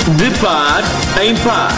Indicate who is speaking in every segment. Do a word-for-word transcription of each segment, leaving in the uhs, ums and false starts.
Speaker 1: De par em par.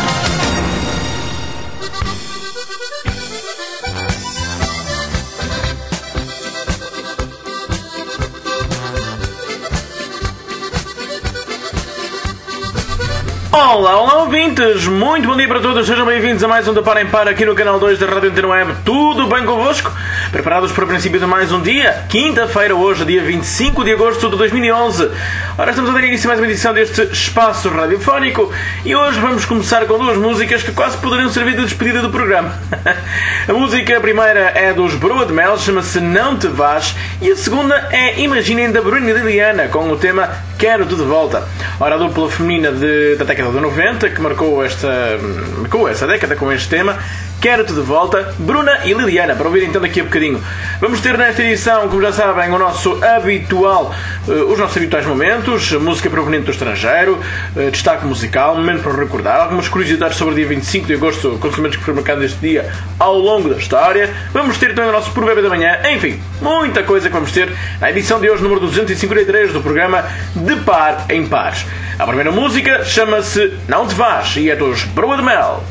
Speaker 1: Olá, olá ouvintes, muito bom dia para todos, sejam bem-vindos a mais um De Par em Par aqui no canal dois da Rádio Antena Web. Tudo bem convosco? Preparados para o princípio de mais um dia? Quinta-feira hoje, dia vinte e cinco de agosto de dois mil e onze. Ora, estamos a dar início a mais uma edição deste espaço radiofónico e hoje vamos começar com duas músicas que quase poderiam servir de despedida do programa. A música primeira é dos Broa de Mel, chama-se Não Te Vás, e a segunda é Imaginem da Bruna e Liliana com o tema Quero-te de Volta. Ora, a dupla feminina de, da década de noventa que marcou esta, marcou esta década com este tema, Quero-te de Volta, Bruna e Liliana, para ouvir então daqui a bocadinho. Vamos ter nesta edição, como já sabem, o nosso habitual, uh, os nossos habituais momentos, música proveniente do estrangeiro, uh, destaque musical, momento para recordar, algumas curiosidades sobre o dia vinte e cinco de agosto, acontecimentos que foram marcados neste dia ao longo da história. Vamos ter também o nosso Provérbio da Manhã, enfim, muita coisa que vamos ter na edição de hoje, número duzentos e cinquenta e três do programa De Par em Pares. A primeira música chama-se Não Te Vás e é dos Broa de Mel.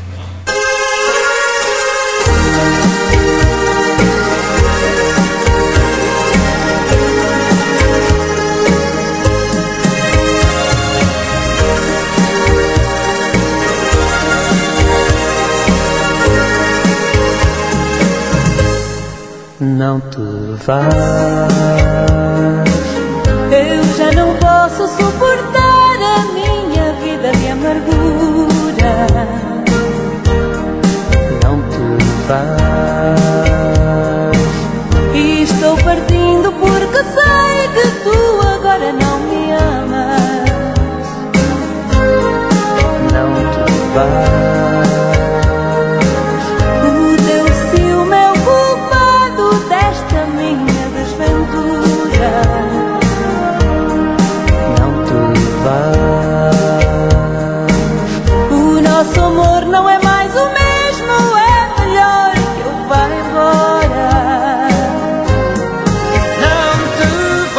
Speaker 2: Não te vás, eu já não posso suportar a minha vida de amargura. Não te vás, e estou partindo porque sei que tu agora não me amas. Não te vás. O nosso amor não é mais o mesmo, é melhor que eu vá embora.
Speaker 3: Não te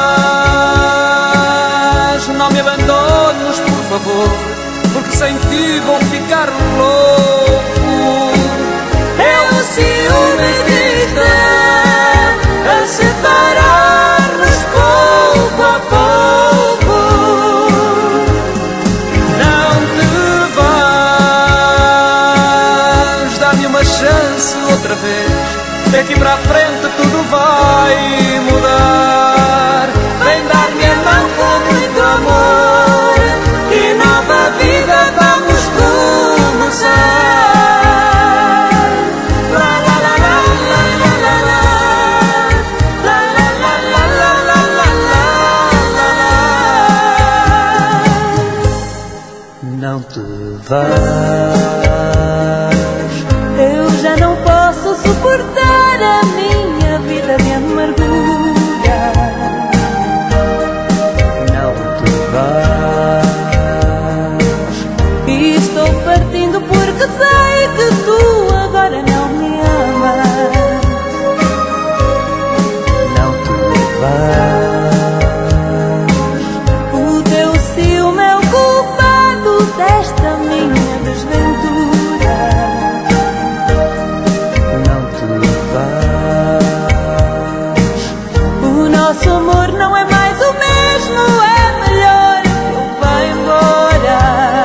Speaker 3: vás, não me abandones, por favor, porque sem ti vou ficar louco. É o ciúme que está a separar-nos pouco a pouco. Outra vez, daqui para a frente tudo vai mudar. Vem dar-me a mão com muito amor e nova vida vamos começar. La la la la la la la la la la la la la. Não te vás, suportar a minha vida de amargura. Não te vás, e estou partindo porque sei que tu agora não me amas. Não te vás, o teu ciúme é o culpado desta minha desventura. Nosso amor não é mais o mesmo, é melhor que eu vá embora.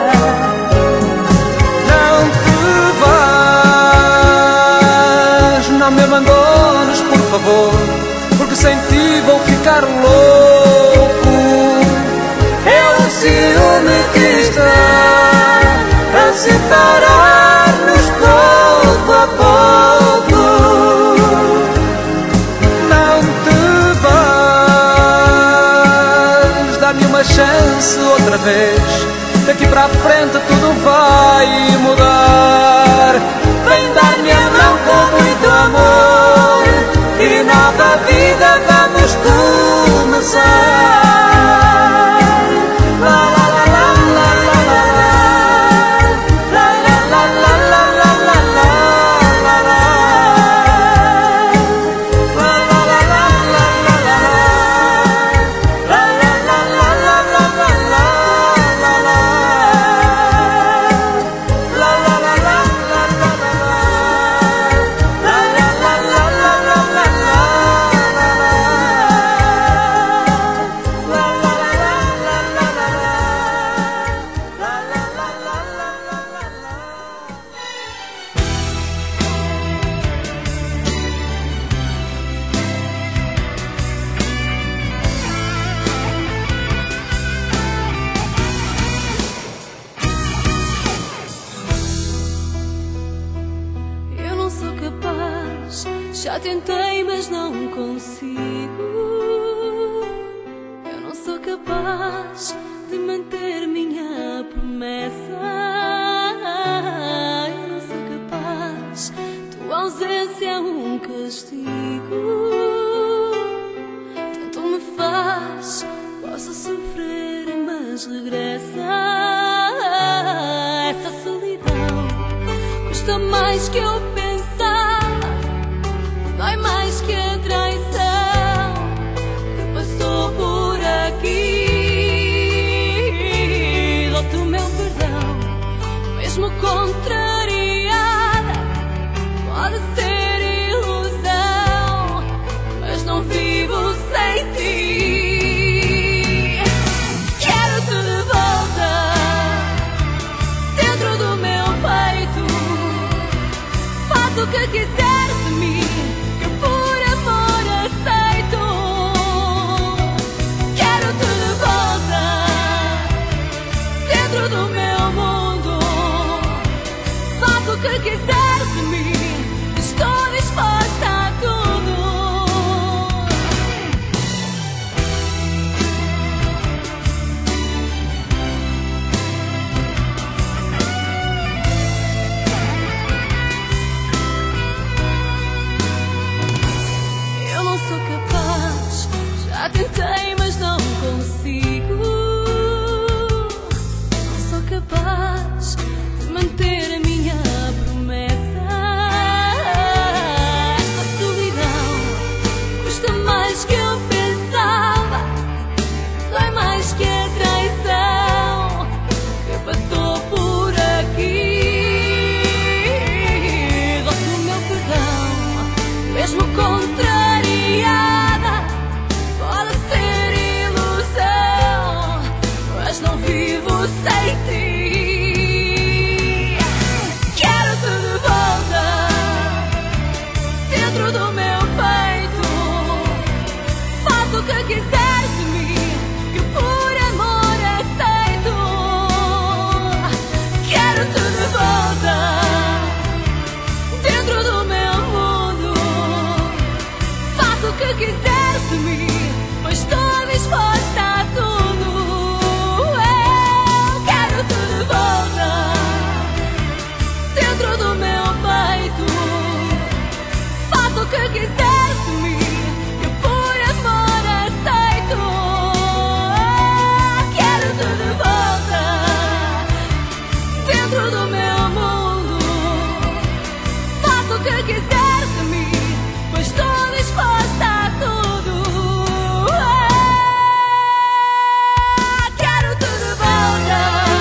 Speaker 3: Não te vás, não me abandones, por favor, porque sem ti vou ficar louco. É o ciúme que está a separar-nos pouco a pouco. Chance outra vez, daqui para a frente tudo vai mudar. Vem dar-me a mão com muito amor e nova vida vamos começar. La la la la la la la la la la la la la la la.
Speaker 2: tentei, mas não consigo. Eu não sou capaz de manter minha promessa. Eu não sou capaz. Tua ausência é um castigo. Tanto me faz. Posso sofrer, mas regressa. Essa solidão custa mais que eu pensava. Dói mais que a traição que passou por aqui. Dou-te o meu perdão, mesmo contrariada. Pode ser ilusão, mas não vivo sem ti. Quero-te de volta dentro do meu peito. Faz o que quiseres de mim, que por amor aceito. Quero-te de volta dentro do meu mundo. Faz o que quiseres de mim, estou disposta a tudo. Eu não sou capaz, já tentei, mas não consigo. Não sou capaz de manter a minha promessa. Esta solidão custa mais que eu pensava. Dói mais que a traição que passou por aqui. Dou-te o meu perdão, mesmo contrariada. Pode ser ilusão, mas não vivo sem ti. Quero-te de volta dentro do meu peito. Faz o que quiseres de mim, que por amor aceito. Quero-te de volta dentro do meu mundo. Faz o que quiseres de mim, pois estou disposta a tudo. Eu quero-te de volta dentro do meu peito. Faz o que quiseres de mim, que por amor aceito. Quero-te de volta dentro do meu mundo. Faz o que quiseres de mim, pois estou disposta a tudo. Quero-te de volta.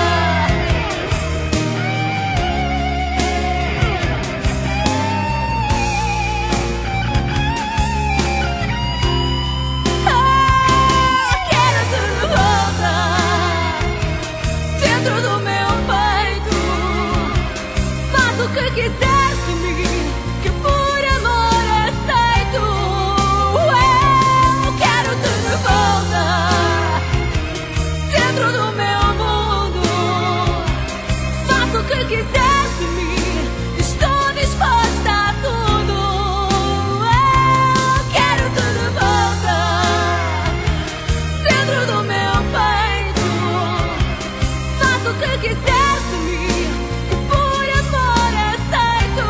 Speaker 2: Quero-te de volta dentro do meu peito. Faz o que quiseres de mim, que por amor aceito. Eu quero-te de volta dentro do meu mundo. Faz o que quiseres de mim, estou disposta a tudo. Eu quero-te de volta dentro do meu peito. Faz o que quiseres de mim, que por amor aceito.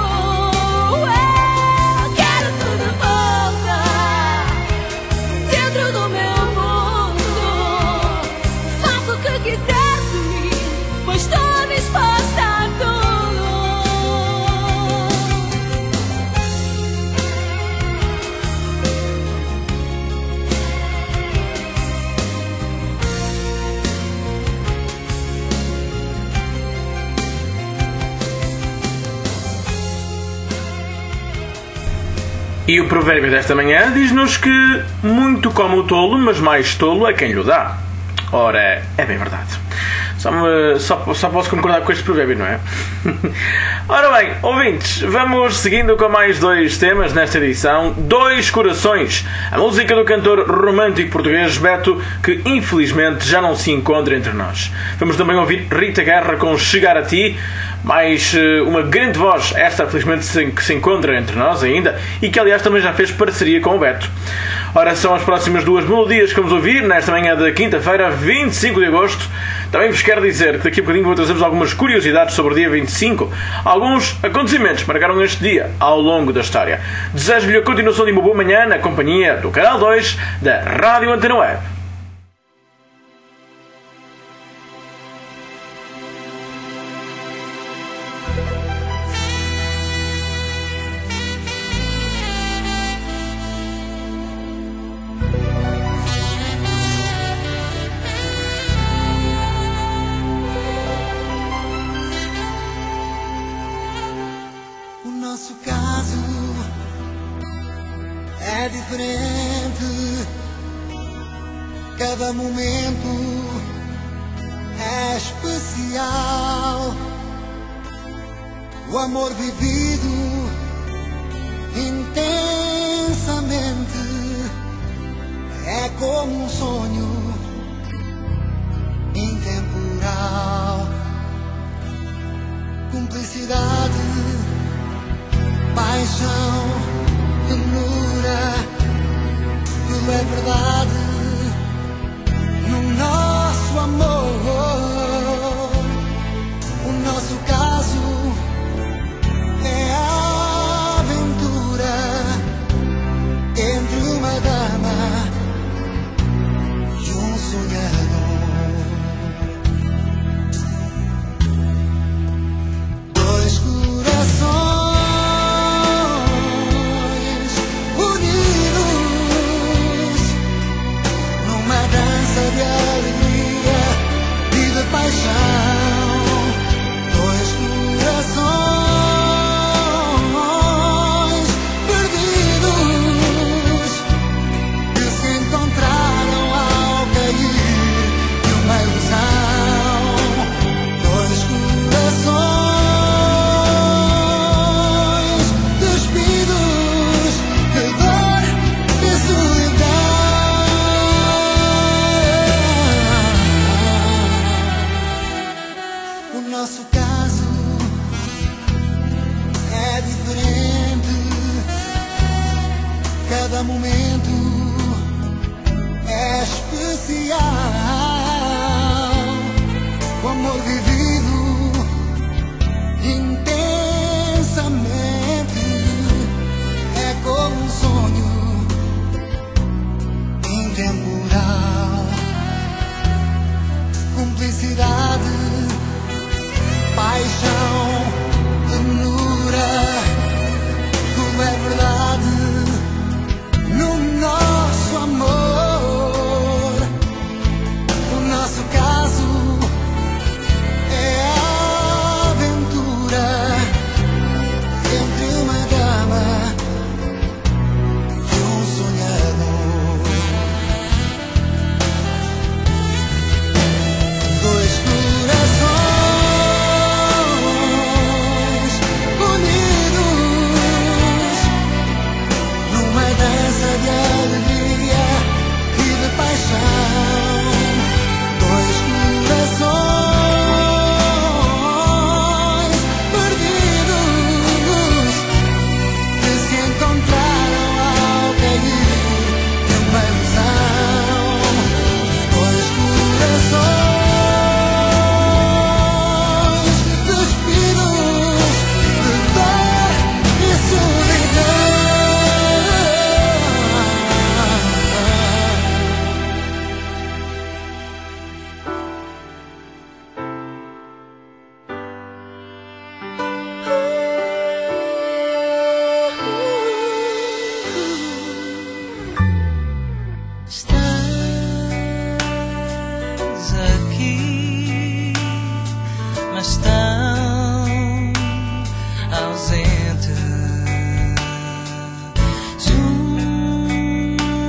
Speaker 2: Eu quero-te de volta dentro do meu mundo. Faz o que quiseres de mim, pois estou disposta a tudo.
Speaker 1: E o provérbio desta manhã diz-nos que muito come o tolo, mas mais tolo é quem lhe dá. Ora, é bem verdade. Só, me, só, só posso concordar com este provérbio, não é? Ora bem, ouvintes, vamos seguindo com mais dois temas nesta edição. Dois Corações, a música do cantor romântico português Beto, que infelizmente já não se encontra entre nós. Vamos também ouvir Rita Guerra com Chegar a Ti, mais uma grande voz, esta felizmente que se encontra entre nós ainda, e que aliás também já fez parceria com o Beto. Ora, são as próximas duas melodias que vamos ouvir nesta manhã da quinta-feira, vinte e cinco de agosto. Também vos quero dizer que daqui a bocadinho vou trazer-vos algumas curiosidades sobre o dia vinte e cinco, alguns acontecimentos que marcaram este dia ao longo da história. Desejo-lhe a continuação de uma boa manhã na companhia do Canal dois da Rádio Antena Web.
Speaker 4: Nosso caso é diferente, cada momento é especial. O amor vivido intensamente é como um sonho intemporal. Cumplicidade, paixão, ternura, tudo é verdade no nosso amor. O nosso caso é a aventura entre uma dama e um sonhador. Dois corações de alegria e de paixão, dois corações perdidos que se encontraram ao cair de uma ilusão. Dois corações despidos de dor e solidão. Nosso caso é diferente, cada momento é especial. O amor vivido intensamente é como um sonho intemporal. Cumplicidade, paixão, ternura, tudo é verdade no nosso amor. O nosso caso é a aventura entre uma dama e um sonhador. Dois corações de alegria e de paixão, dois corações perdidos que se encontraram ao cair de uma ilusão. Dois corações despidos de dor e solidão.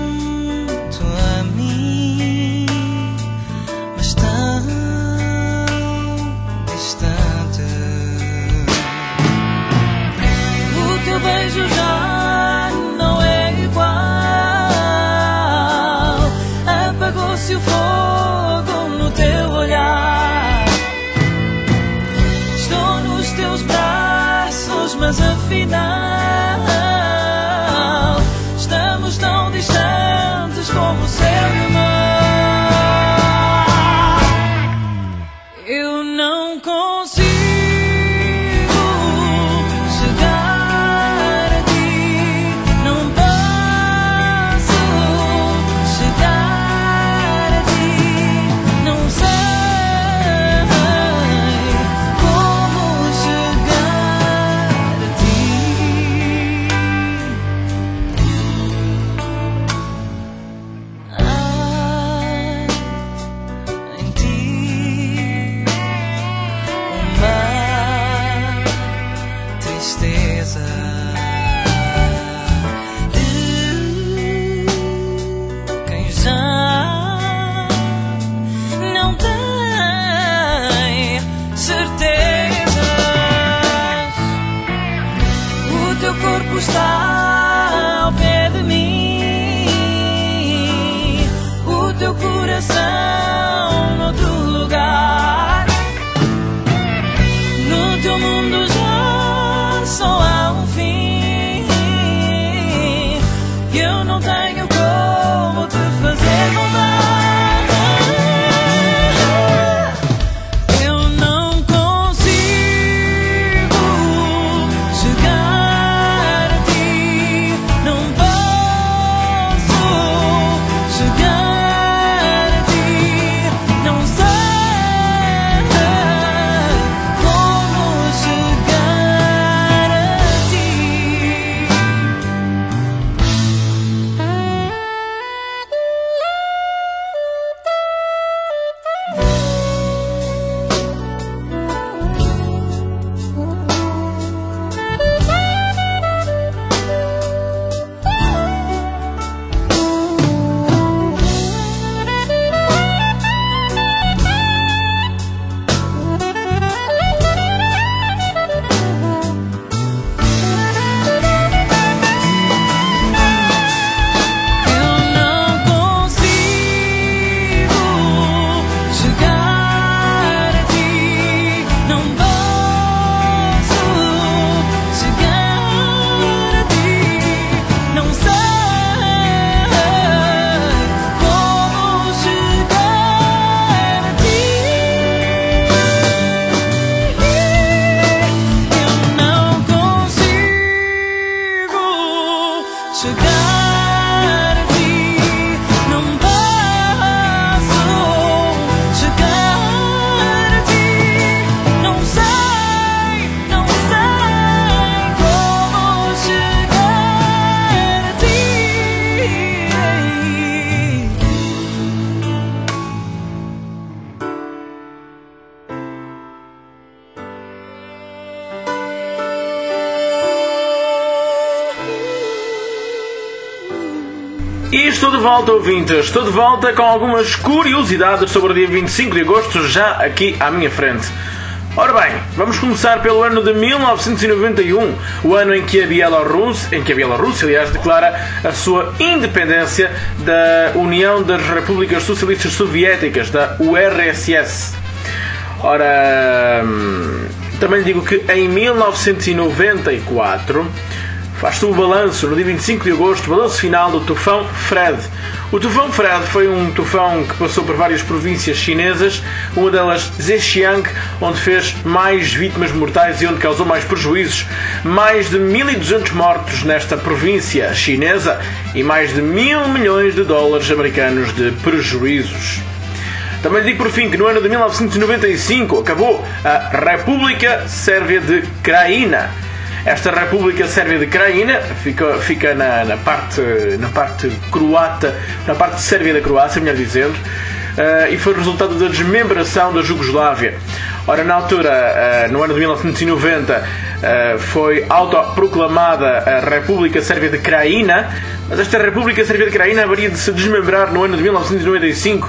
Speaker 5: Junto a mim, mas tão
Speaker 3: fosse o fogo no teu olhar. Estou nos teus braços, mas afinal estamos tão distantes como o céu e o mar. Eu não consigo chegar a ti, não posso chegar a ti, não sei como chegar a ti. Há em ti uma tristeza de quem já não tem certezas. O teu corpo está ao pé de mim, o teu coração noutro lugar. No teu mundo já só há um fim, e eu não tenho como te fazer voltar. Eu não consigo chegar a ti, não posso chegar a ti, não sei como chegar a ti. Eu não consigo chegar a ti, não posso chegar a ti, não sei como chegar a ti. Eu não consigo chegar a ti, não posso chegar a ti, não sei, não sei como chegar a ti.
Speaker 1: E estou de volta, ouvintes. Estou de volta com algumas curiosidades sobre o dia vinte e cinco de agosto, já aqui à minha frente. Ora bem, vamos começar pelo ano de mil novecentos e noventa e um, o ano em que a Bielorrússia, em que a Bielorrússia, aliás, declara a sua independência da União das Repúblicas Socialistas Soviéticas, da U R S S. Ora, hum, também lhe digo que em mil novecentos e noventa e quatro faz-se o balanço, no dia vinte e cinco de agosto, o balanço final do tufão Fred. O tufão Fred foi um tufão que passou por várias províncias chinesas, uma delas Zhejiang, onde fez mais vítimas mortais e onde causou mais prejuízos. Mais de mil e duzentos mortos nesta província chinesa e mais de mil milhões de dólares americanos de prejuízos. Também lhe digo por fim que no ano de mil novecentos e noventa e cinco acabou a República Sérvia de Krajina. Esta República Sérvia de Krajina fica, fica na, na, parte, na parte croata, na parte sérvia da Croácia, melhor dizendo, uh, e foi resultado da desmembração da Jugoslávia. Ora, na altura, uh, no ano de mil novecentos e noventa, uh, foi autoproclamada a República Sérvia de Krajina, mas esta República Sérvia de Krajina haveria de se desmembrar no ano de mil novecentos e noventa e cinco,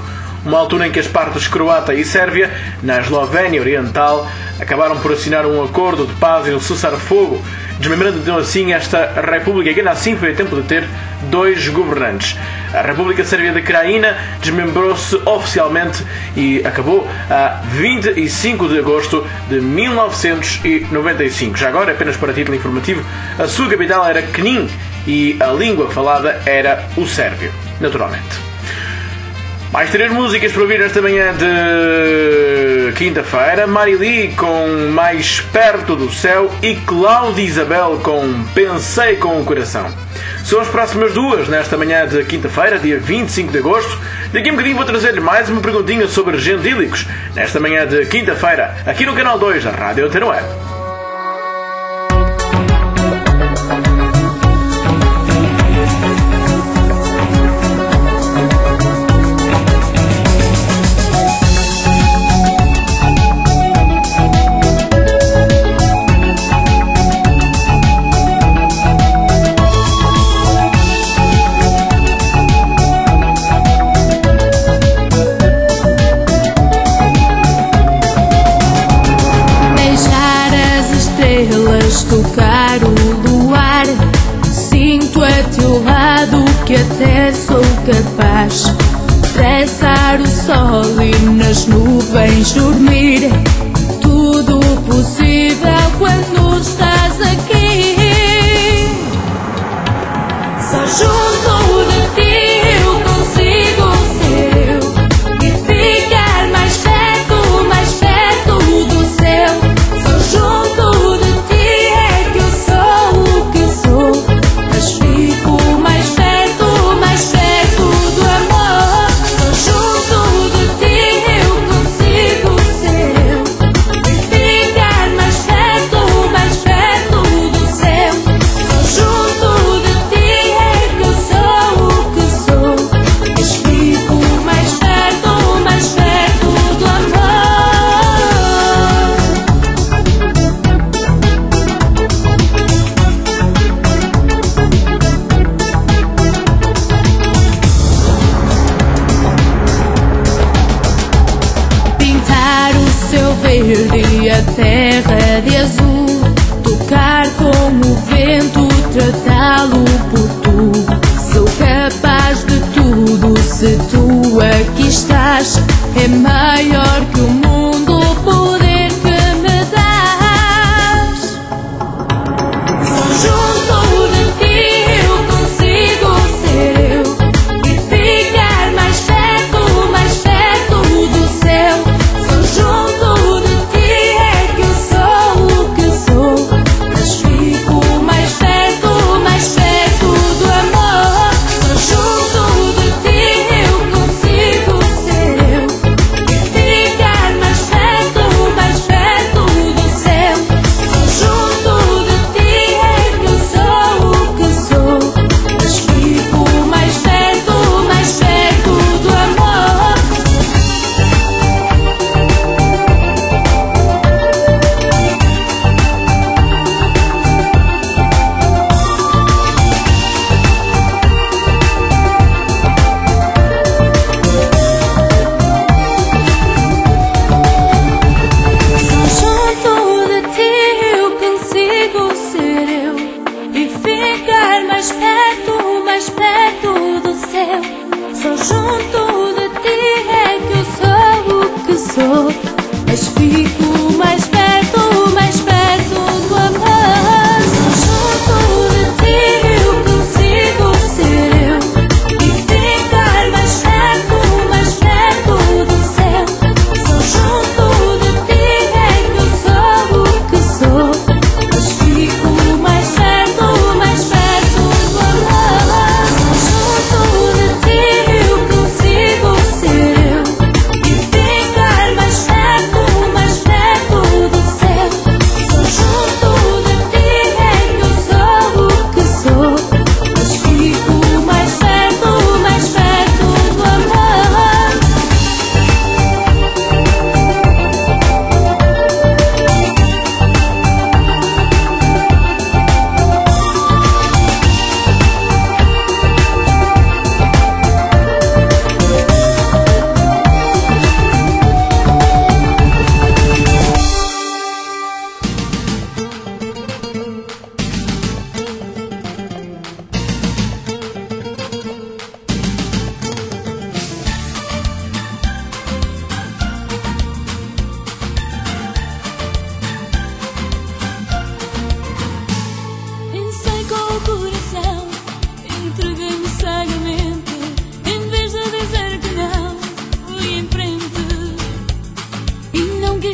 Speaker 1: uma altura em que as partes croata e sérvia, na Eslovénia Oriental, acabaram por assinar um acordo de paz e um cessar-fogo, desmembrando então assim esta república, que ainda assim foi a tempo de ter dois governantes. A República Sérvia de Krajina desmembrou-se oficialmente e acabou a vinte e cinco de agosto de mil novecentos e noventa e cinco. Já agora, apenas para título informativo, a sua capital era Knin e a língua falada era o sérvio, naturalmente. Mais três músicas para ouvir esta manhã de quinta-feira. Marília com Mais Perto do Céu e Cláudia Isabel com Pensei com o Coração. São as próximas duas nesta manhã de quinta-feira, dia vinte e cinco de agosto. Daqui a um bocadinho vou trazer-lhe mais uma perguntinha sobre gentílicos nesta manhã de quinta-feira, aqui no canal dois da Rádio Antena Web.
Speaker 2: Tocar o luar, sinto a teu lado que até sou capaz de traçar o sol e nas nuvens dormir. Tudo possível quando estás aqui. Só junto de ti eu consigo ser eu e ficar mais perto, mais perto do céu. Só junto de verde a terra de azul, tocar com o vento, tratá-lo por tu. Sou capaz de tudo se tu aqui estás. É maior que o mundo o poder que me dás. Só junto de ti eu consigo ser eu e ficar mais perto, mais perto do céu. Só junto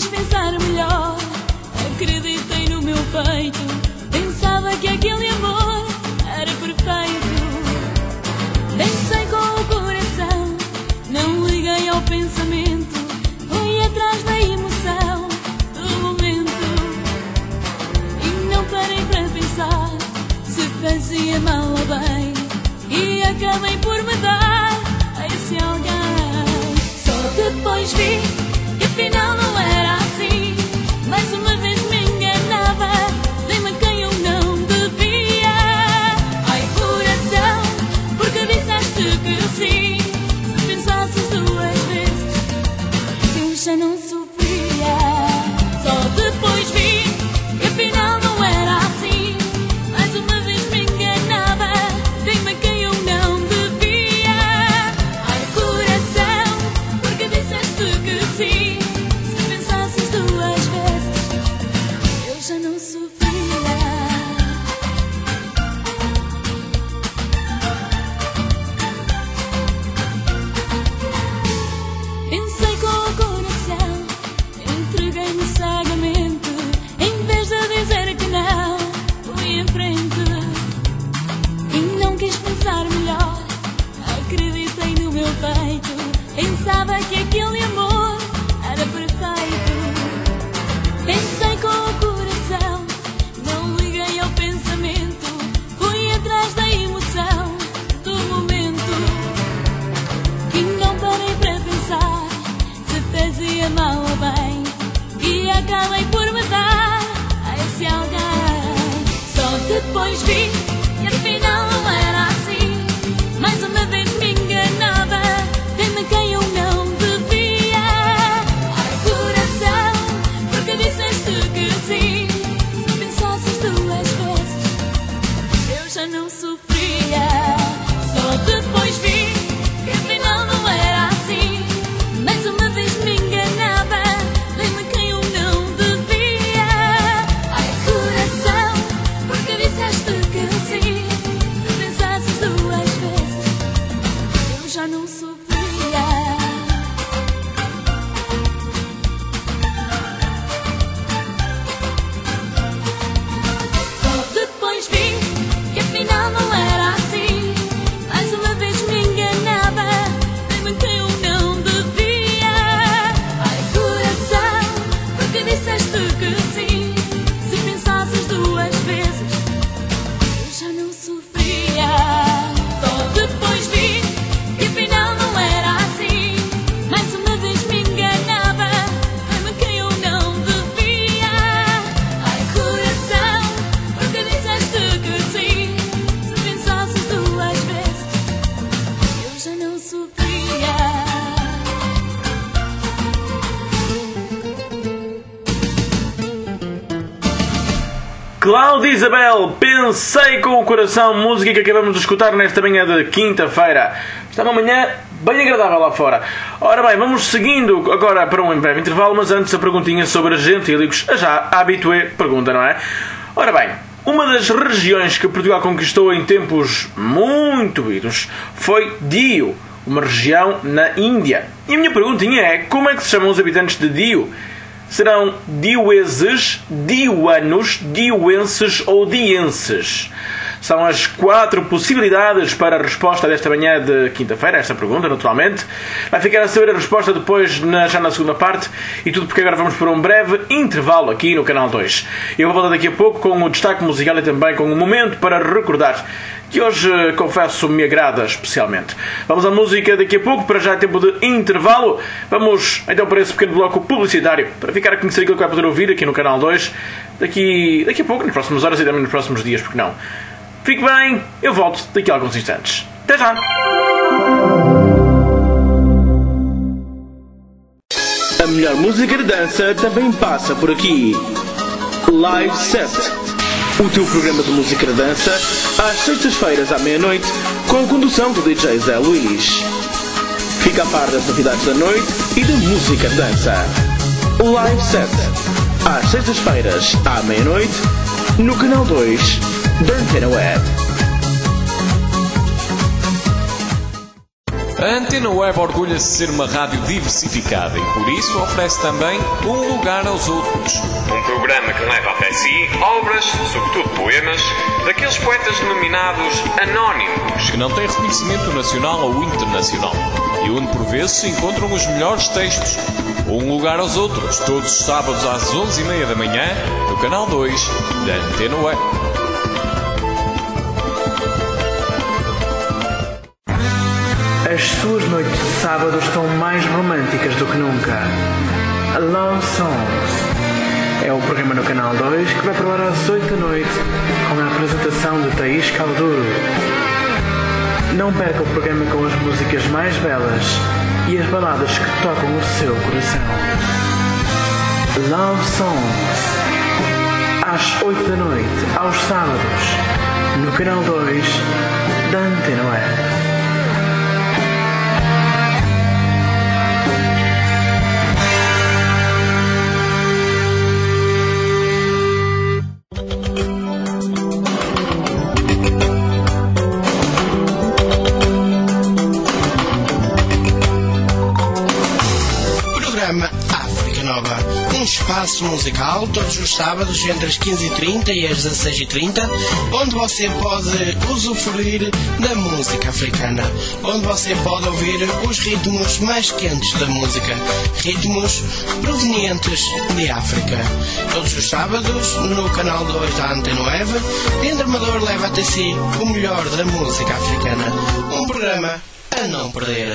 Speaker 2: quis pensar melhor, acreditei no meu peito, pensava que aquele amor era perfeito. Pensei com o coração, não liguei ao pensamento, fui atrás da emoção do momento. E não parei para pensar se fazia mal ou bem, e acabei por me dar a esse alguém. Só depois vi que afinal não era assim, mais uma vez me enganava, dei-me a quem eu não devia. Ai coração, porque disseste que sim, se pensasses duas vezes eu já não sofria. Só depois vi que afinal não era assim, mais uma vez me enganava, dei-me a quem eu não devia. Ai coração, porque disseste que sim, se pensasses duas vezes eu já não sofria. Pensei com o coração, entreguei-me cegamente, em vez de dizer que não, fui em frente. E não quis pensar melhor, acreditei no meu peito, pensava que aquele amor era perfeito. Pensei com o coração, não liguei ao pensamento, fui atrás da emoção do momento. E não parei para pensar se fazia mal ou bem, e acabei por me dar a esse alguém. Só depois vi que afinal não era assim, mais uma vez me enganava, dei-me a quem eu não devia. Ai coração, porque disseste que sim, se pensasses duas vezes eu já não sofria. Só depois vi que afinal não era assim, mais uma vez me enganava, dei-me a quem eu não devia. Ai coração, porque disseste que sim, se pensasses duas vezes eu já não sofria. Só depois vi que afinal não era assim, mais uma vez me enganava, dei-me a quem eu não devia. Ai coração, porque disseste que sim, se pensasses duas vezes eu já não sofria. Só depois vi que afinal não era assim, mais uma vez me enganava, dei-me a quem eu não devia. Ai coração, porque disseste que sim, se pensasses duas vezes eu já não sofria.
Speaker 1: Cláudia Isabel, Pensei com o Coração, música que acabamos de escutar nesta manhã de quinta-feira. Está uma manhã bem agradável lá fora. Ora bem, vamos seguindo agora para um breve intervalo, mas antes a perguntinha sobre gentílicos. A já habitué pergunta, não é? Ora bem, uma das regiões que Portugal conquistou em tempos muito idos foi Dio, uma região na Índia. E a minha perguntinha é, como é que se chamam os habitantes de Dio? Serão dioeses, dioanos, dioenses ou dienses? São as quatro possibilidades para a resposta desta manhã de quinta-feira, esta pergunta, naturalmente. Vai ficar a saber a resposta depois, na, já na segunda parte, e tudo porque agora vamos por um breve intervalo aqui no Canal dois. Eu vou voltar daqui a pouco com o destaque musical e também com um momento para recordar, que hoje, confesso, me agrada especialmente. Vamos à música daqui a pouco, para já tempo de intervalo. Vamos então para esse pequeno bloco publicitário, para ficar a conhecer aquilo que vai poder ouvir aqui no Canal dois, daqui, daqui a pouco, nas próximas horas e também nos próximos dias, porque não. Fique bem, eu volto daqui a alguns instantes. Até já! A melhor música de dança também passa por aqui. Live Set, o teu programa de música de dança, às sextas-feiras à meia-noite, com a condução do D J Zé Luís. Fica a par das novidades da noite e da música de dança. Live Set, às sextas-feiras à meia-noite, no Canal dois da Antena Web.
Speaker 5: A Antena Web orgulha-se de ser uma rádio diversificada e por isso oferece também um lugar aos outros.
Speaker 6: Um programa que leva até si obras, sobretudo poemas, daqueles poetas denominados anónimos,
Speaker 5: Que não têm reconhecimento nacional ou internacional e onde por vezes se encontram os melhores textos. Um lugar aos outros, todos os sábados às onze e meia da manhã, no canal dois da Antena Web.
Speaker 1: As suas noites de sábado estão mais românticas do que nunca. A Love Songs é o programa no Canal dois que vai para o ar às oito da noite com a apresentação de Thaís Calduro. Não perca o programa com as músicas mais belas e as baladas que tocam o seu coração. Love Songs às oito da noite, aos sábados, no Canal dois da Antena Web.
Speaker 7: África Nova, um espaço musical todos os sábados entre as quinze e trinta e as dezasseis e trinta, onde você pode usufruir da música africana, onde você pode ouvir os ritmos mais quentes da música, ritmos provenientes de África. Todos os sábados no canal dois da Antena Web, Leandro Amador leva até si o melhor da música africana, um programa a não perder.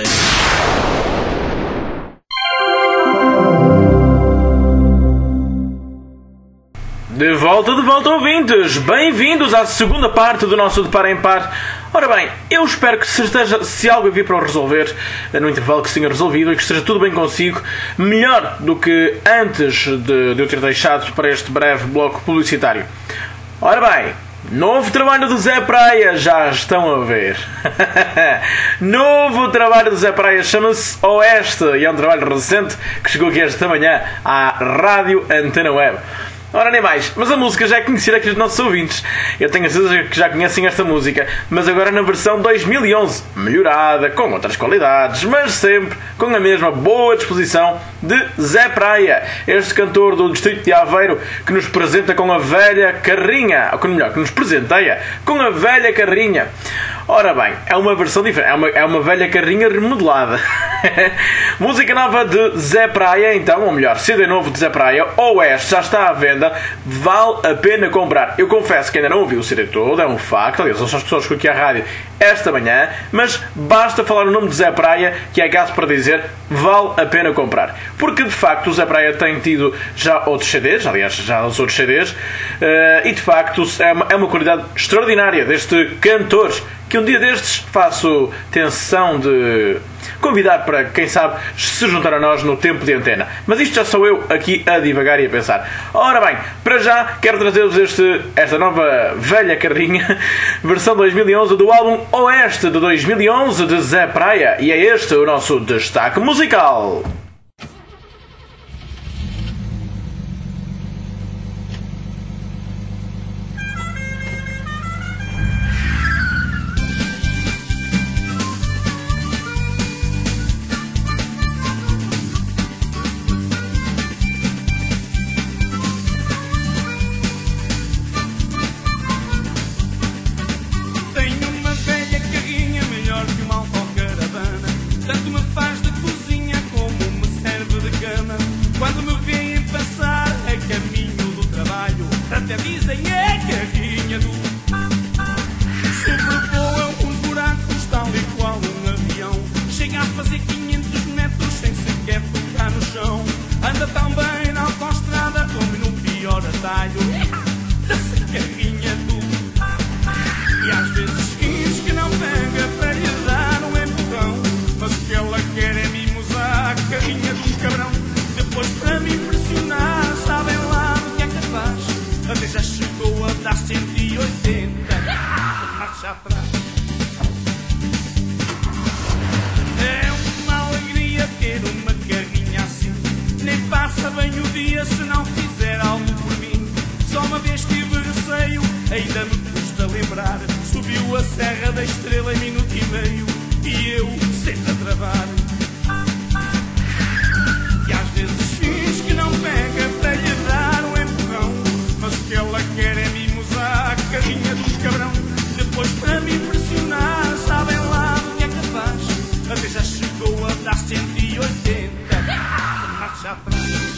Speaker 1: De volta, de volta, ouvintes! Bem-vindos à segunda parte do nosso De Par em Par. Ora bem, eu espero que se, esteja, se algo vir para o resolver, no intervalo que se tenha resolvido e que esteja tudo bem consigo, melhor do que antes de, de eu ter deixado para este breve bloco publicitário. Ora bem, novo trabalho do Zé Praia, já estão a ver. Novo trabalho do Zé Praia, chama-se Oeste, e é um trabalho recente que chegou aqui esta manhã à Rádio Antena Web. Ora, nem mais, mas a música já é conhecida aqui dos nossos ouvintes. Eu tenho a certeza que já conhecem esta música, mas agora na versão dois mil e onze, melhorada, com outras qualidades, mas sempre com a mesma boa disposição de Zé Praia, este cantor do distrito de Aveiro que nos apresenta com a velha carrinha, ou melhor, que nos presenteia com a velha carrinha. Ora bem, é uma versão diferente, é uma, é uma velha carrinha remodelada. Música nova de Zé Praia, então, ou melhor, C D novo de Zé Praia, Oeste, já está à venda, vale a pena comprar. Eu confesso que ainda não ouvi o C D todo, é um facto, aliás, são as pessoas que aqui à rádio esta manhã, mas basta falar o nome de Zé Praia, que é caso para dizer, vale a pena comprar. Porque, de facto, o Zé Praia tem tido já outros C Ds, aliás, já os outros C Ds, uh, e, de facto, é uma, é uma qualidade extraordinária deste cantor, que um dia destes faço tensão de convidar para, quem sabe, se juntar a nós no tempo de antena. Mas isto já sou eu aqui a divagar e a pensar. Ora bem, para já quero trazer-vos este, esta nova velha carrinha, versão dois mil e onze do álbum Oeste de dois mil e onze de Zé Praia. E é este o nosso destaque musical.
Speaker 8: Subiu a Serra da Estrela em minuto e meio e eu, senta acabar. E às vezes finge que não pega para lhe dar um empurrão, mas o que ela quer é mimosar a carinha de um cabrão. Depois, para me impressionar, sabem lá do que é capaz, até já chegou a dar cento e oitenta marcha atrás.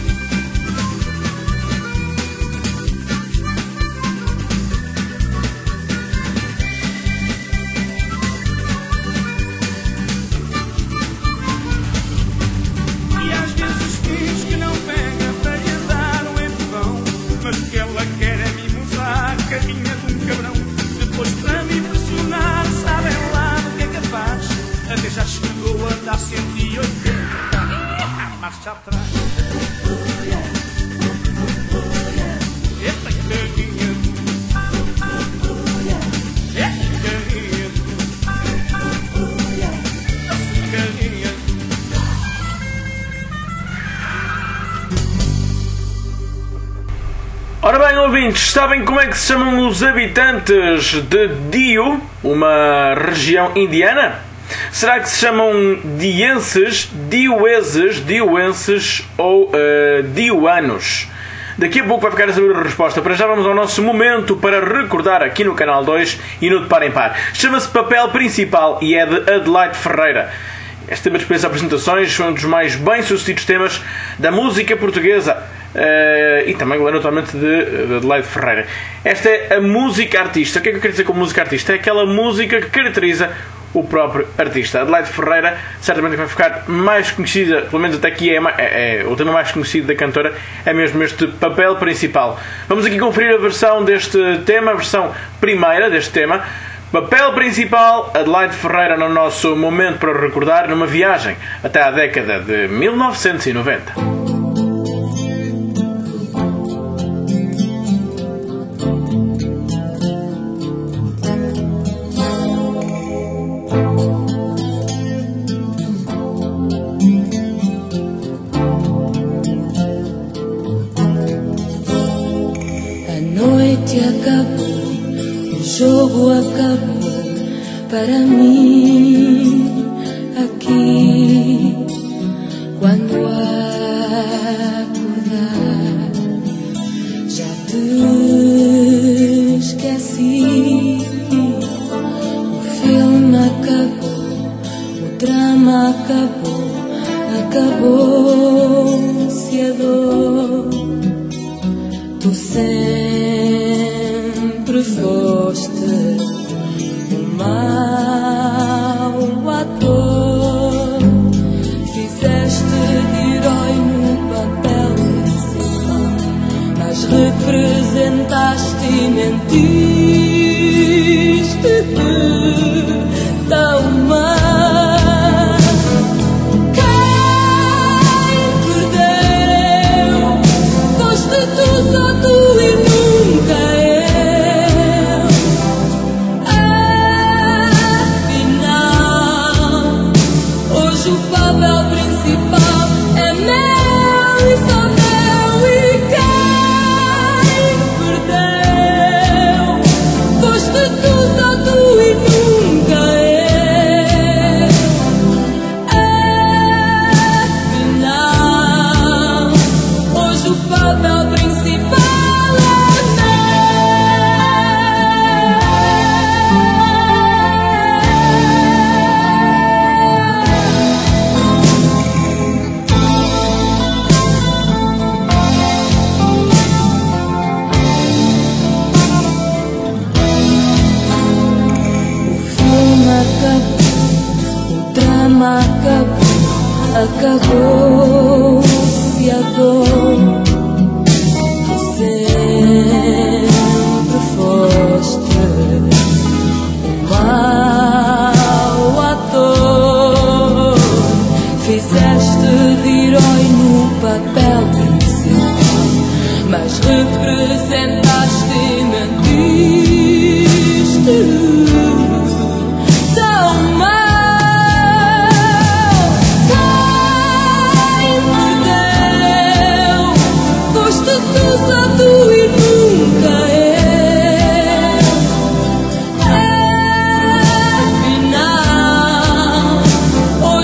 Speaker 8: E às vezes finge que não pega para lhe dar um empurrão, mas o que ela quer é mimosar a carinha de um cabrão. Depois, para me impressionar, sabem lá do que é capaz, até já chegou a dar cento e oitenta marcha atrás. Eita, carinha. Eita, carinha. Nossa, carinha.
Speaker 1: Ora bem, ouvintes, sabem como é que se chamam os habitantes de Diu, uma região indiana? Será que se chamam dienses, diueses, diuenses ou uh, diuanos? Daqui a pouco vai ficar a saber a resposta. Para já vamos ao nosso momento para recordar aqui no Canal dois e no De Par em Par. Chama-se Papel Principal e é de Adelaide Ferreira. Este tema dispensa apresentações, foi um dos mais bem-sucedidos temas da música portuguesa. Uh, e também, naturalmente, de, de Adelaide Ferreira. Esta é a música artista. O que é que eu quero dizer com música artista? É aquela música que caracteriza o próprio artista. Adelaide Ferreira certamente vai ficar mais conhecida, pelo menos até aqui é, é, é o tema mais conhecido da cantora, é mesmo este Papel Principal. Vamos aqui conferir a versão deste tema, a versão primeira deste tema. Papel Principal, Adelaide Ferreira, no nosso momento para recordar, numa viagem até à década de mil novecentos e noventa.
Speaker 2: Acabou, o jogo acabou para mim aqui. Quando acordar, já te esqueci. O filme acabou, o drama acabou, acabou-se a dor. Tu sempre foste um mau ator, fizeste de herói no papel principal, mas representaste e mentiste tão mal. Acabou-se a dor. Tu sempre foste um mau ator, fizeste de herói no papel principal, mas representaste e mentiste tão mal. Hoje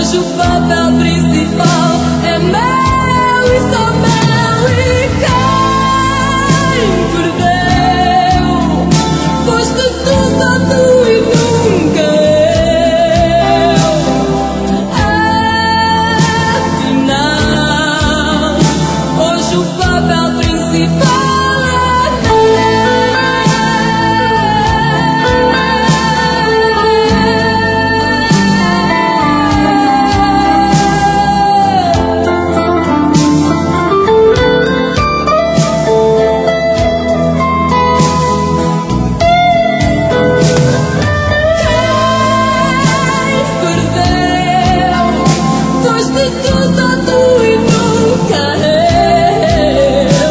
Speaker 2: santo e nunca eu.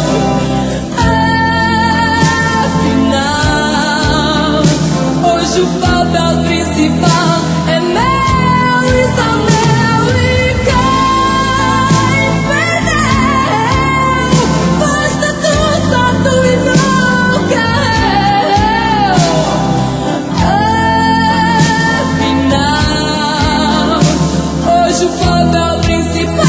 Speaker 2: Afinal, hoje o papel principal é meu e só meu. E quem perdeu foi santo, santo e nunca eu. Afinal, hoje o papel principal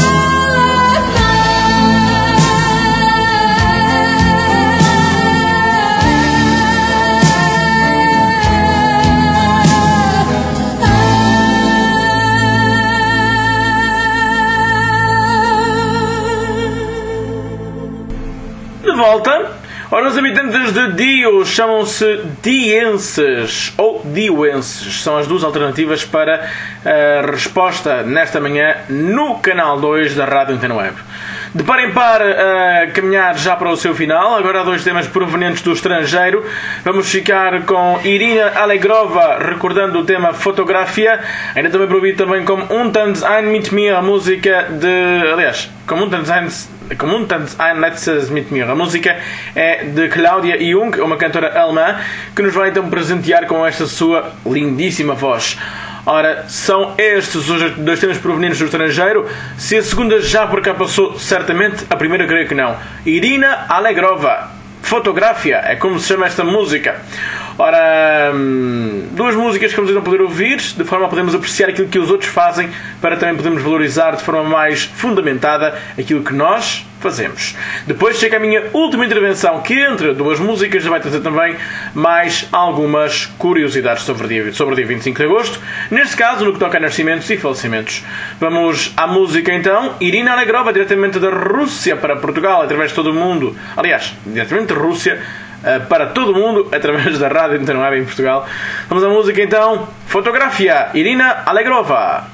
Speaker 1: De volta. Ora, os habitantes de Dio chamam-se dienses ou dioenses. São as duas alternativas para a resposta nesta manhã no canal dois da Rádio Antena Web. De par em par a caminhar já para o seu final, agora há dois temas provenientes do estrangeiro. Vamos ficar com Irina Alegrova, recordando o tema Fotografia, ainda também proibido também como Untans ein mit mir, a música de... Aliás, como Untans ein... Como Untans ein letztes mit mir. A música é de Claudia Jung, uma cantora alemã, que nos vai então presentear com esta sua lindíssima voz. Ora, são estes os dois temas provenientes do estrangeiro. Se a segunda já por cá passou, certamente a primeira creio que não. Irina Alegrova, Fotografia, é como se chama esta música. Ora, duas músicas que vamos então poder ouvir, de forma a podermos apreciar aquilo que os outros fazem, para também podermos valorizar de forma mais fundamentada aquilo que nós fazemos. Depois chega a minha última intervenção, que entre duas músicas já vai trazer também mais algumas curiosidades sobre o dia, sobre o dia vinte e cinco de agosto, neste caso no que toca a nascimentos e falecimentos. Vamos à música então. Irina Alegrova, diretamente da Rússia para Portugal, através de todo o mundo. Aliás, diretamente da Rússia para todo o mundo, através da Rádio Antena Web em Portugal. Vamos à música então. Fotografia, Irina Alegrova.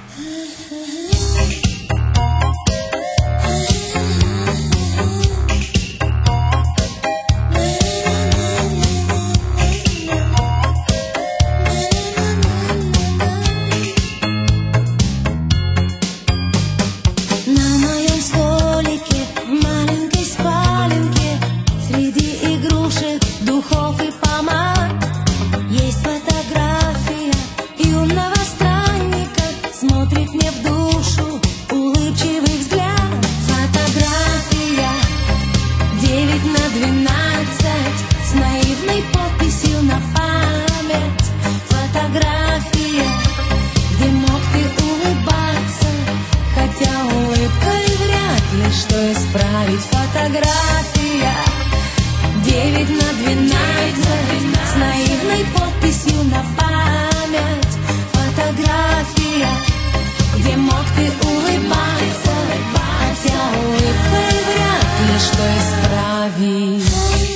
Speaker 2: Фотография девять на двенадцать с наивной подписью на память. Фотография, где мог ты улыбаться, хотя улыбкой вряд ли что исправить.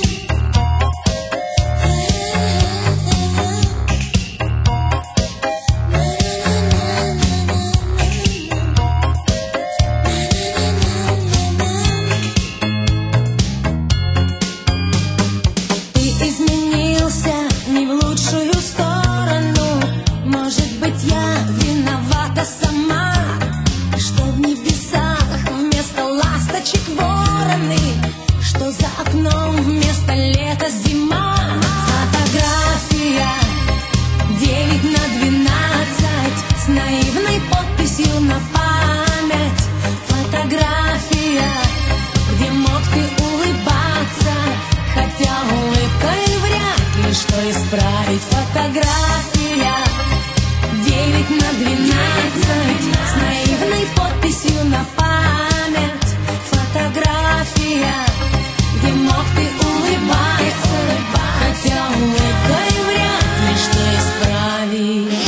Speaker 2: Исправить. Фотография девять на двенадцать с наивной подписью на память. Фотография, где мог ты улыбаться, хотя улыбкой вряд ли что исправить.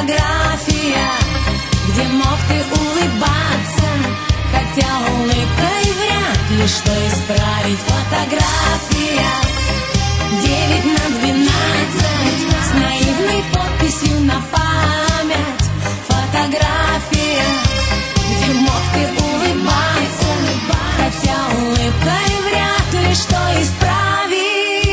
Speaker 2: фотография, где мог ты улыбаться, хотя улыбкой вряд ли что исправить. Фотография девять на двенадцать с наивной подписью на память. Фотография, где мог ты улыбаться, хотя улыбкой вряд ли что исправить.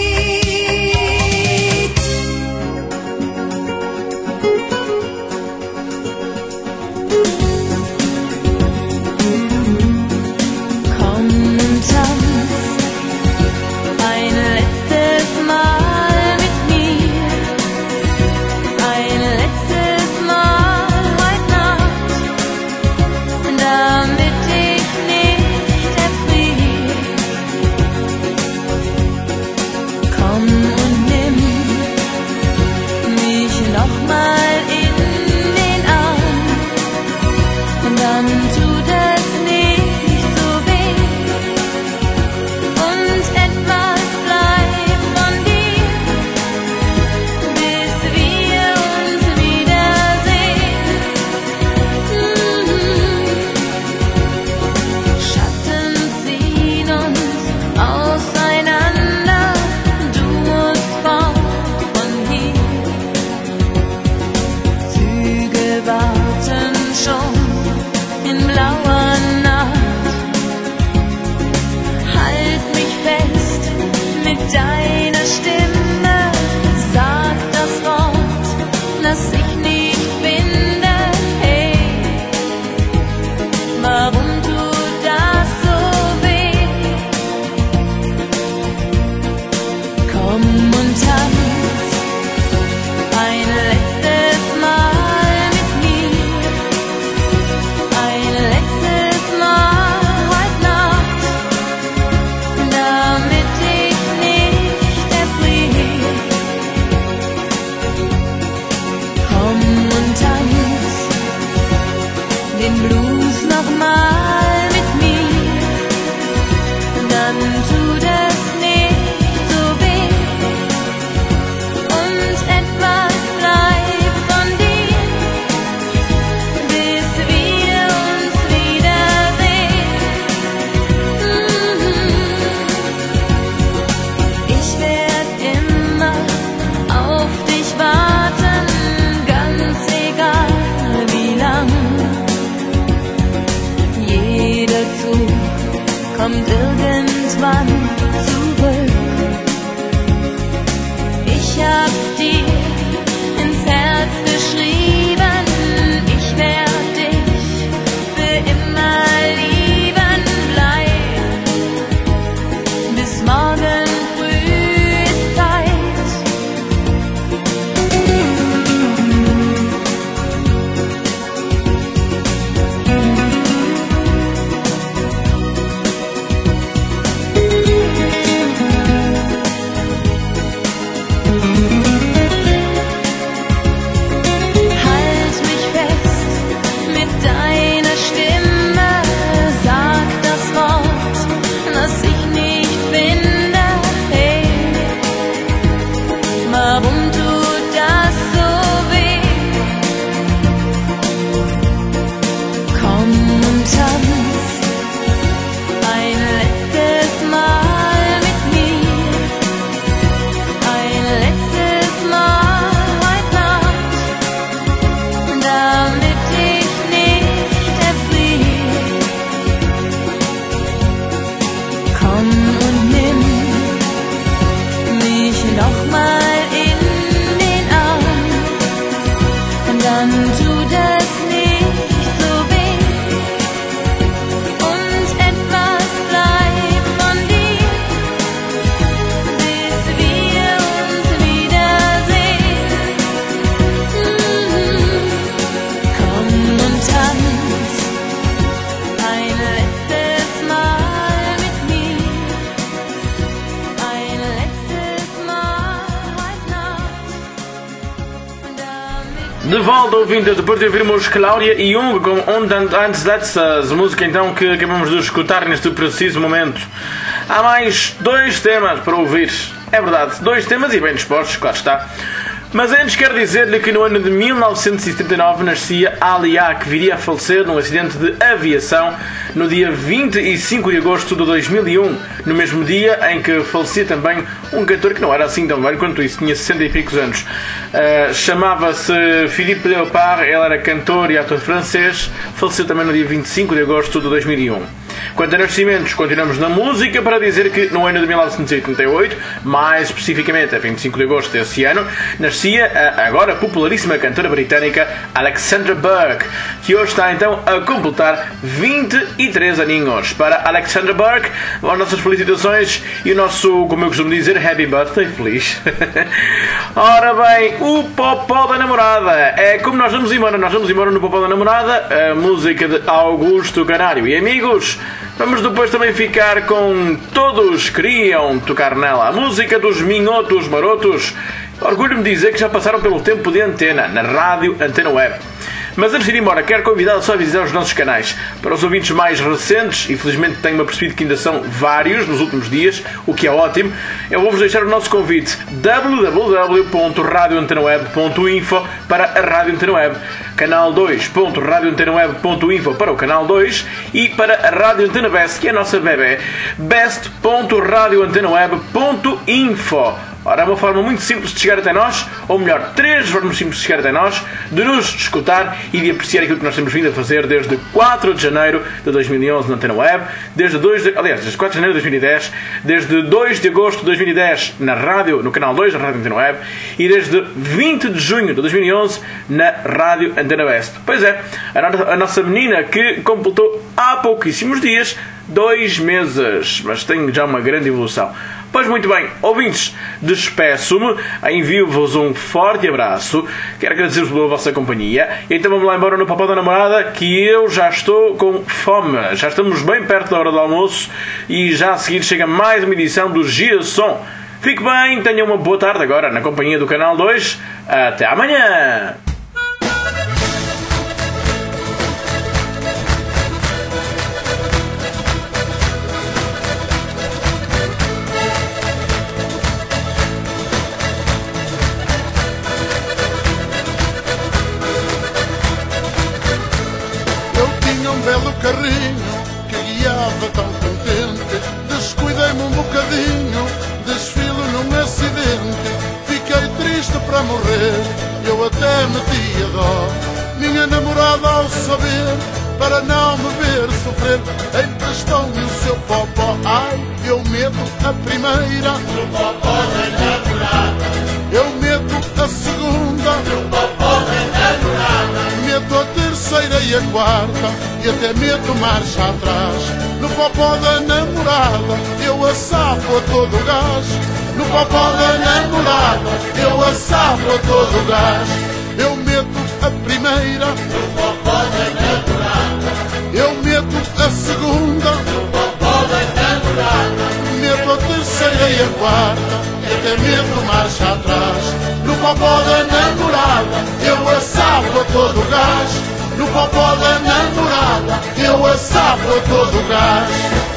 Speaker 1: De volta, ouvintes, depois de ouvirmos Cláudia e Jung com Und Ans Letztes, música então que acabamos de escutar neste preciso momento. Há mais dois temas para ouvir, é verdade, dois temas e bem dispostos, claro está. Mas antes quero dizer-lhe que no ano de mil novecentos e setenta e nove nascia Alia, que viria a falecer num acidente de aviação no dia vinte e cinco de agosto de dois mil e um, no mesmo dia em que falecia também um cantor que não era assim tão velho quanto isso, tinha sessenta e picos anos. Uh, chamava-se Philippe Leopard, ele era cantor e ator francês, faleceu também no dia vinte e cinco de agosto de dois mil e um. Quanto a nascimentos, continuamos na música para dizer que no ano de mil novecentos e oitenta e oito, mais especificamente a vinte e cinco de agosto desse ano, nascia a agora popularíssima cantora britânica Alexandra Burke, que hoje está então a completar vinte e três aninhos. Para Alexandra Burke, as nossas felicitações e o nosso, como eu costumo dizer, happy birthday feliz. Ora bem, o Popó da Namorada. É como nós vamos embora, nós vamos embora no Popó da Namorada, a música de Augusto Canário. E amigos, vamos depois também ficar com Todos Queriam Tocar Nela, a música dos Minhotos Marotos. Orgulho-me de dizer que já passaram pelo tempo de antena, na rádio Antena Web. Mas antes de ir embora, quero convidá-lo só a visitar os nossos canais. Para os ouvintes mais recentes, e felizmente tenho-me apercebido que ainda são vários nos últimos dias, o que é ótimo, eu vou-vos deixar o nosso convite w w w ponto radio antena web ponto info para a Rádio Antena Web, canal dois ponto radio antena web ponto info para o canal dois e para a Rádio Antena Best, que é a nossa bebé, best ponto radio antena web ponto info. Ora, é uma forma muito simples de chegar até nós, ou melhor, três formas simples de chegar até nós, de nos escutar e de apreciar aquilo que nós temos vindo a fazer desde quatro de janeiro de dois mil e onze na Antena Web, desde dois de, aliás, desde quatro de janeiro de dois mil e dez, desde dois de agosto de dois mil e dez na rádio, no canal dois da Rádio Antena Web, e desde vinte de junho de dois mil e onze na Rádio Antena West. Pois é, a, no, a nossa menina que completou há pouquíssimos dias dois meses, mas tem já uma grande evolução. Pois muito bem, ouvintes, despeço-me, envio-vos um forte abraço, quero agradecer-vos pela vossa companhia, e então vamos lá embora no Popó da Namorada, que eu já estou com fome, já estamos bem perto da hora do almoço, e já a seguir chega mais uma edição do Gira Som. Fique bem, tenham uma boa tarde agora na companhia do Canal dois, até amanhã!
Speaker 9: Belo carrinho que guiava tão contente, descuidei-me um bocadinho, desfilo num acidente, fiquei triste para morrer, eu até meti a dó. Minha namorada ao saber, para não me ver sofrer, emprestou-me o seu popó. Ai, eu meto a primeira no popó da namorada, eu meto a segunda no popó da namorada, meto a terceira e a quarta, e até meto marcha atrás. No popó da namorada eu assapo a todo o gás, no popó da namorada eu assapo a todo o gás. Eu meto a primeira no popó da namorada, eu meto a segunda no popó da namorada, meto a terceira e a quarta, e até meto marcha atrás. No popó da namorada eu assapo a todo o gás, no popó da namorada eu assapo a todo o gás.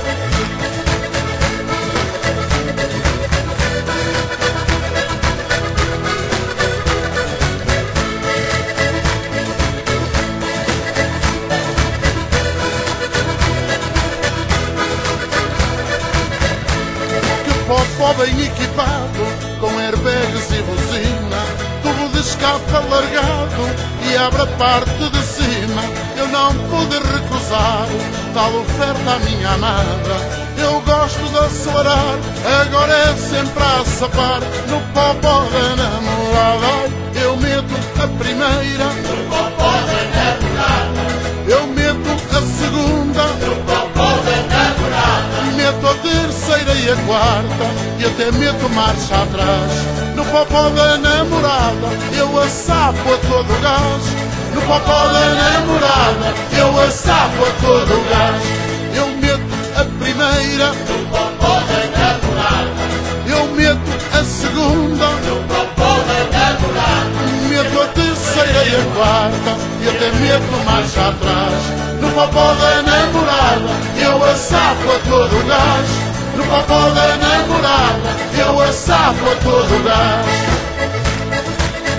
Speaker 9: Que popó bem equipado, com airbags e buzina, tubo de escape alargado e abre a parte de cima. Eu não pude recusar tal oferta à minha amada. Eu gosto de acelerar, agora é sempre a sapar. No popó da namorada eu meto a primeira no popó da namorada, eu meto a segunda no popó da namorada, meto a terceira e a quarta, e até meto marcha atrás. No popó da namorada eu assapo a todo o gás, no popó da namorada eu assapo a todo o gás. Eu meto a primeira no popó da namorada, eu meto a segunda no popó da namorada, meto a terceira e a quarta, e até meto marcha atrás. No popó da namorada eu assapo a todo o gás, no popó da namorada eu assapo a todo o gás.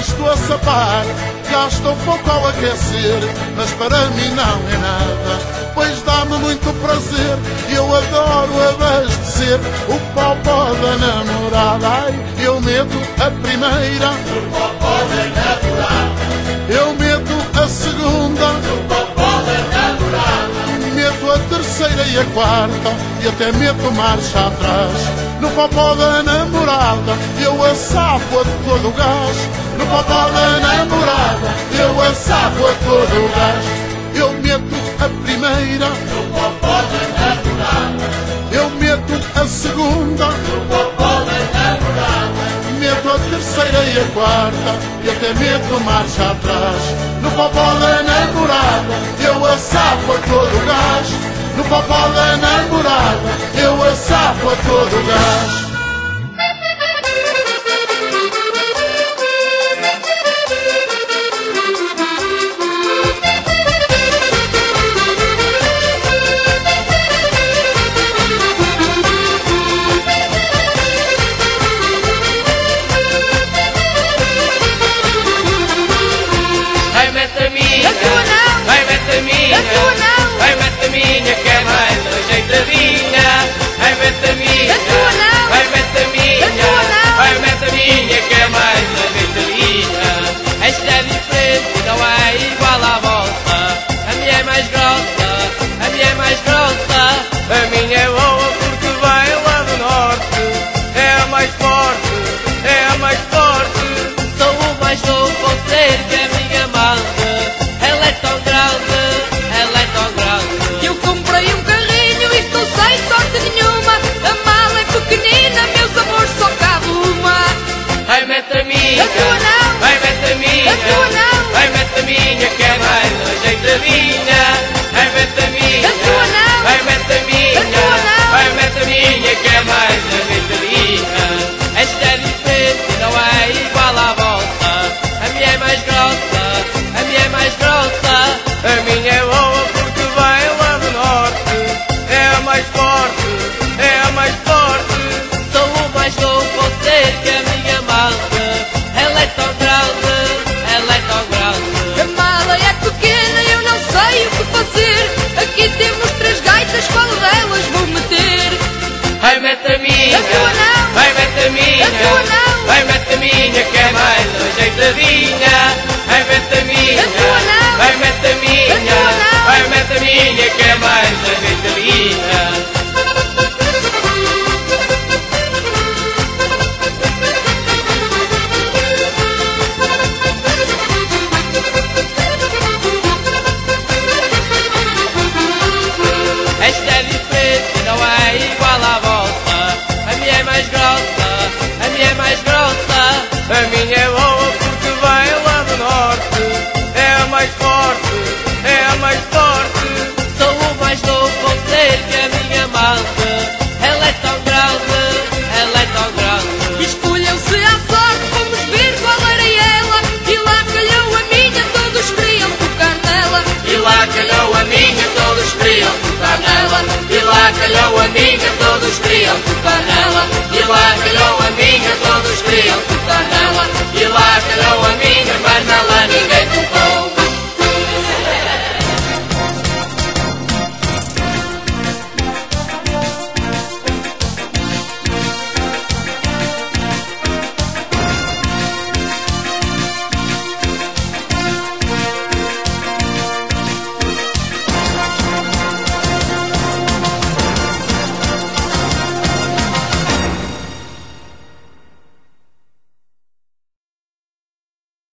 Speaker 9: estou a sapar, gasta um pouco ao aquecer, mas para mim não é nada, pois dá-me muito prazer. Eu adoro abastecer o popó da namorada. Ai, eu meto a primeira no popó da namorada, eu meto a segunda no popó da namorada, meto a terceira e a quarta e até meto marcha atrás. No popó da namorada eu a sapo a todo o gás. No popó da namorada eu a sapo a todo o gás. Eu meto a primeira no popó da namorada, eu meto a segunda no popó da namorada, meto a terceira e a quarta e até meto marcha atrás. No popó da namorada eu a sapo a todo o gás. No popó da namorada eu a sapo a todo o gás.
Speaker 10: Vai, mete a minha, vai, mete a minha, vai, mete a minha, que é mais ajeitadinha. Vai, mete a minha, vai, mete a minha, vai, mete a minha, que é mais ajeitadinha. Esta é diferente, não é igual à vossa. A minha é mais grossa, a minha é mais grossa. A minha é boa porque vem lá do norte. É a mais forte, é a mais forte. Sou o mais novo, vou ser que a minha manda. Ela é tão grande, ela é tão grande.
Speaker 2: Eu comprei um carrinho e estou sem sorte nenhuma. A mala é pequenina, meus amores, só cabe uma.
Speaker 10: Vai, mete a minha,
Speaker 2: A tua não.
Speaker 10: vai, mete a minha,
Speaker 2: A tua não.
Speaker 10: vai, mete a minha, que é mais ajeitadinha. Vai, mete a minha,
Speaker 2: A tua não.
Speaker 10: vai, mete a minha,
Speaker 2: A tua não.
Speaker 10: vai, mete a minha, que é mais ajeitadinha. Esta é diferente, não é igual à vossa. A minha é mais grossa, a minha é mais grossa. A minha é boa porque vem lá do norte. É a mais forte, é a mais forte. Sou o mais novo, vou ser que a minha malta. Ela é tão grande, ela é tão grande.
Speaker 2: A mala é pequena, eu não sei o que fazer. Aqui temos três gaitas, qual delas vou meter?
Speaker 10: Vai, mete a minha,
Speaker 2: A tua não.
Speaker 10: vai, mete a minha,
Speaker 2: A tua não.
Speaker 10: vai, mete a minha, que é mais ajeitadinha. Vai, mete a minha,
Speaker 2: A tua não.
Speaker 10: vai, mete a minha,
Speaker 2: A tua não.
Speaker 10: vai, mete a minha, que é mais ajeitadinha. Esta é diferente, não é igual à vossa. A minha é mais grossa, a minha é mais grossa. A minha é boa porque vem lá do norte. É a mais forte, é a mais forte. Sou o mais novo, vou ser que a minha malta. Ela é tão grande, ela é tão grande.
Speaker 2: Escolheu-se à sorte, vamos ver qual era ela. E lá calhou a minha, todos queriam tocar nela.
Speaker 10: E lá calhou a minha, todos queriam tocar nela. E lá calhou a minha, todos queriam tocar nela. E lá calhou a minha, todos queriam tocar nela.